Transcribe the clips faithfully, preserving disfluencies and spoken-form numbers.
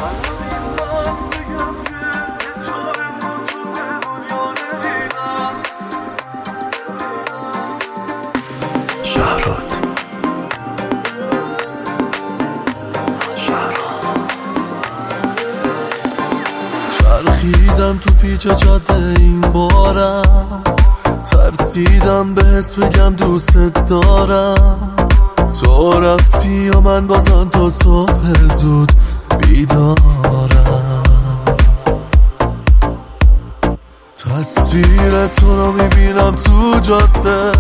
چرخیدم تو پیچ جاده این بارم، ترسیدم بهت بگم دوست دارم. تو رفتی یا من بازم تا صبح زود بیدارم. تصویر تو رو میبینم تو جاده،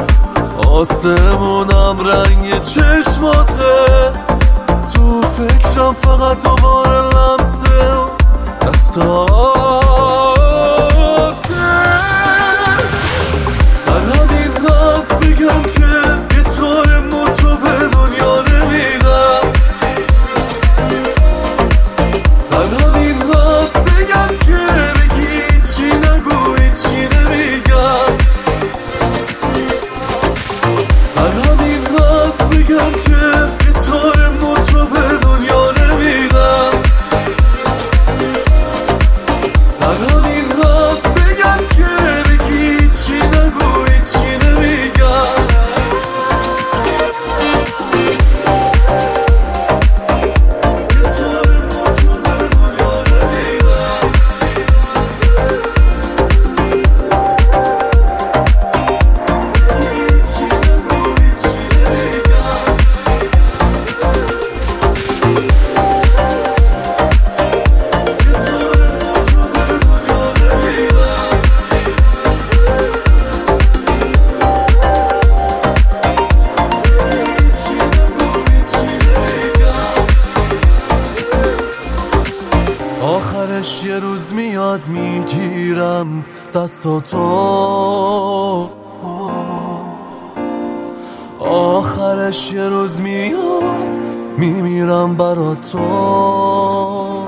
آسمونم رنگ چشماته. تو فکرم فقط دوباره لمسه دستاته. من همین حد بگم که یه طور موتو به دنیا نمیدم. من همین حد بگم که بگی چی نگو چی نمیگم. من همین حد بگم که یه طور موتو به دنیا نمیدم. من همین حد بگم که بگی چی نگو چی نمیگم. یه طور موتو به دنیا نمیدم. چی نگو چی نمیگم. آخرش یه روز میاد میگیرم دستاتو. آخرش یه روز میاد میمیرم برا تو.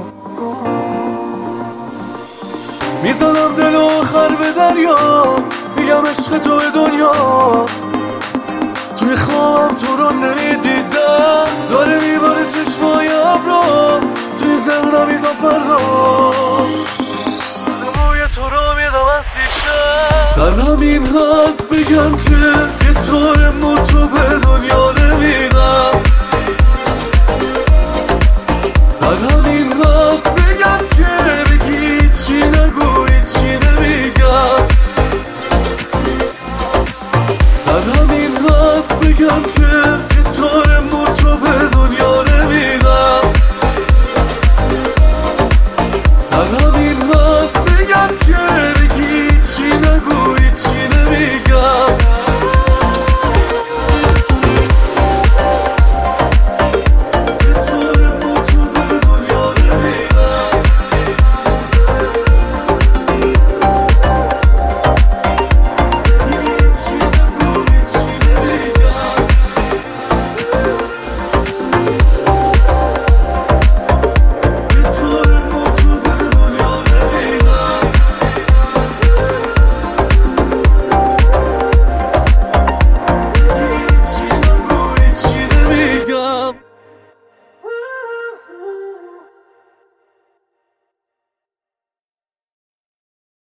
میزنم دل آخر به دریا، میگم عشق تو دنیا. توی خوابم تو رو نمیدیدم، داره میباره چشمای ابرا توی ذهنمی تا فردا. روی تو رو میدم از دیشب. در همین حد بگم که یه طور